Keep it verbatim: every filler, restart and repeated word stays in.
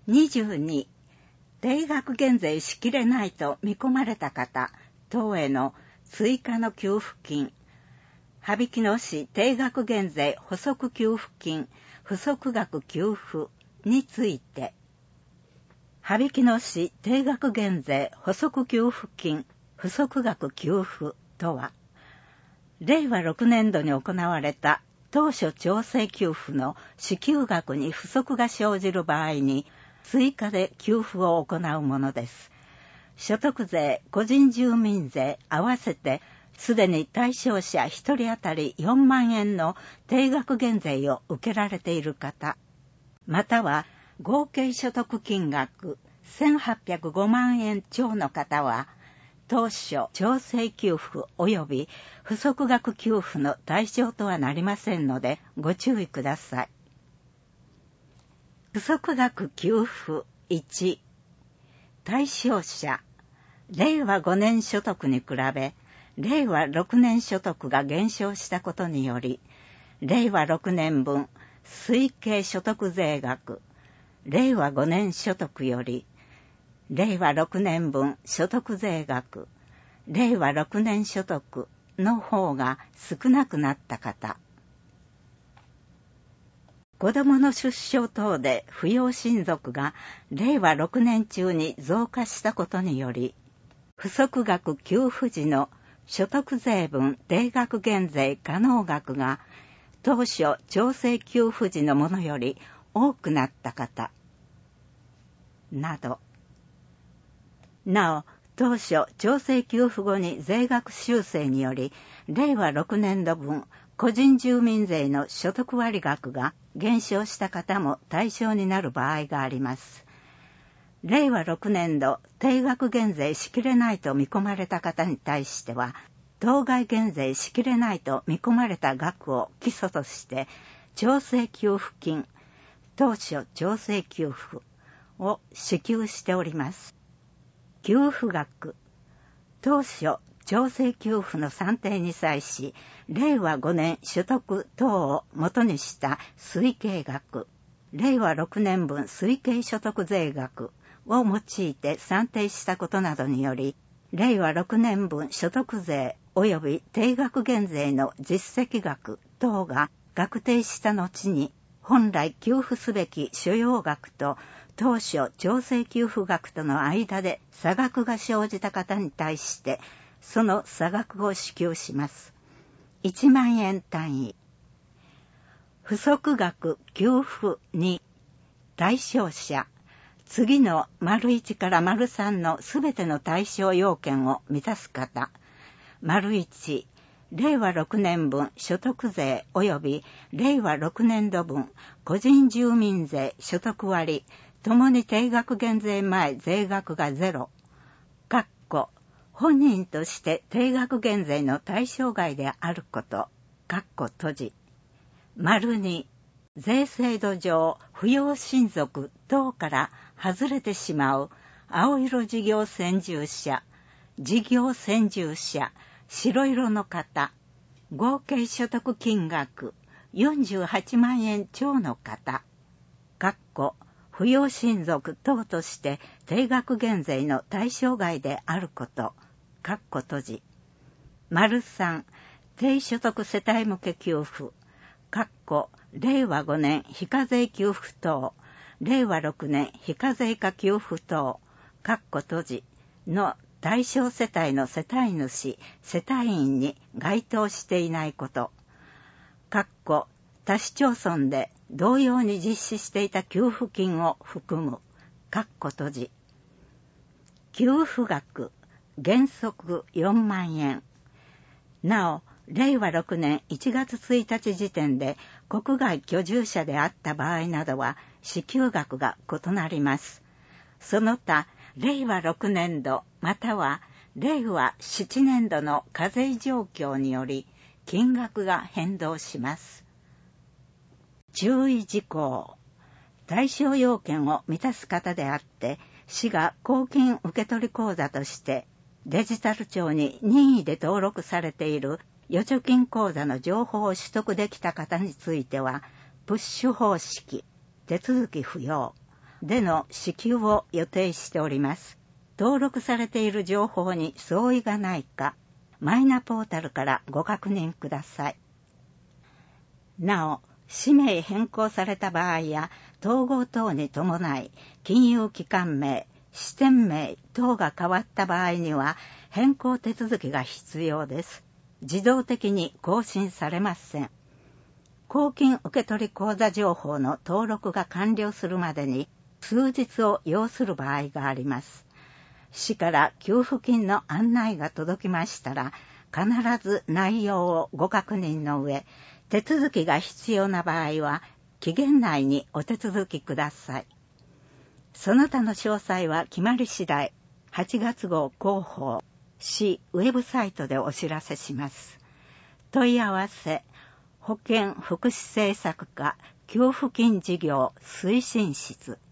にじゅうに、定額減税しきれないと見込まれた方等への追加の給付金、羽曳野市定額減税補足給付金不足額給付について、羽曳野市定額減税補足給付金不足額給付とは、れいわろくねんどに行われた当初調整給付の支給額に不足が生じる場合に追加で給付を行うものです。所得税、個人住民税合わせてすでに対象者ひとり当たりよんまんえんの定額減税を受けられている方、または合計所得金額せんはっぴゃくごまんえん超の方は、当初調整給付及び不足額給付の対象とはなりませんのでご注意ください。不足額給付いち、対象者、れいわごねん所得に比べ、れいわろくねん所得が減少したことにより、れいわろくねんぶん推計所得税額、れいわごねん所得より、れいわろくねんぶん所得税額、れいわろくねん所得の方が少なくなった方、子供の出生等で扶養親族がれいわろくねん中に増加したことにより、不足額給付時の所得税分定額減税可能額が当初調整給付時のものより多くなった方など、なお当初調整給付後に税額修正によりれいわろくねんどぶん個人住民税の所得割額が減少した方も対象になる場合があります。れいわろくねんど定額減税しきれないと見込まれた方に対しては、当該減税しきれないと見込まれた額を基礎として調整給付金、当初調整給付を支給しております。給付額、当初調整給付の算定に際し、れいわごねん所得等を元にした推計額、れいわろくねんぶん推計所得税額を用いて算定したことなどにより、れいわろくねんぶん所得税及び定額減税の実績額等が確定した後に、本来給付すべき所要額と当初調整給付額との間で差額が生じた方に対して、その差額を支給します。いちまんえん単位。不足額給付に、対象者、次の丸いちから丸さんのすべての対象要件を満たす方。丸いち、れいわろくねんぶん所得税及びれいわろくねんどぶん個人住民税所得割、ともに定額減税前税額がゼロ。かっこ本人として定額減税の対象外であること。かっこ閉じ。丸に、税制度上扶養親族等から外れてしまう青色事業専従者、事業専従者、白色の方、合計所得金額よんじゅうはちまんえん超の方、かっこ扶養親族等として定額減税の対象外であること、かっこ閉じ。丸さん、低所得世帯向け給付、かっこれいわごねん非課税給付等、れいわろくねん非課税化給付等、かっこ閉じの対象世帯の世帯主、世帯員に該当していないこと、かっこ他市町村で同様に実施していた給付金を含む、かっこ閉じ。給付額、原則よんまんえん。なお、れいわろくねんいちがつついたち時点で国外居住者であった場合などは支給額が異なります。その他、れいわろくねんどまたはれいわななねんどの課税状況により金額が変動します。注意事項。対象要件を満たす方であって、市が公金受取口座としてデジタル庁に任意で登録されている預貯金口座の情報を取得できた方については、プッシュ方式、手続き不要。 での支給を予定しております。登録されている情報に相違がないか、マイナポータルからご確認ください。なお、氏名変更された場合や統合等に伴い金融機関名、支店名等が変わった場合には変更手続きが必要です。自動的に更新されません。公金受取口座情報の登録が完了するまでに数日を要する場合があります。市から給付金の案内が届きましたら、必ず内容をご確認の上、手続きが必要な場合は、期限内にお手続きください。その他の詳細は決まり次第、はちがつ号広報、市ウェブサイトでお知らせします。問い合わせ、保健福祉政策課給付金事業推進室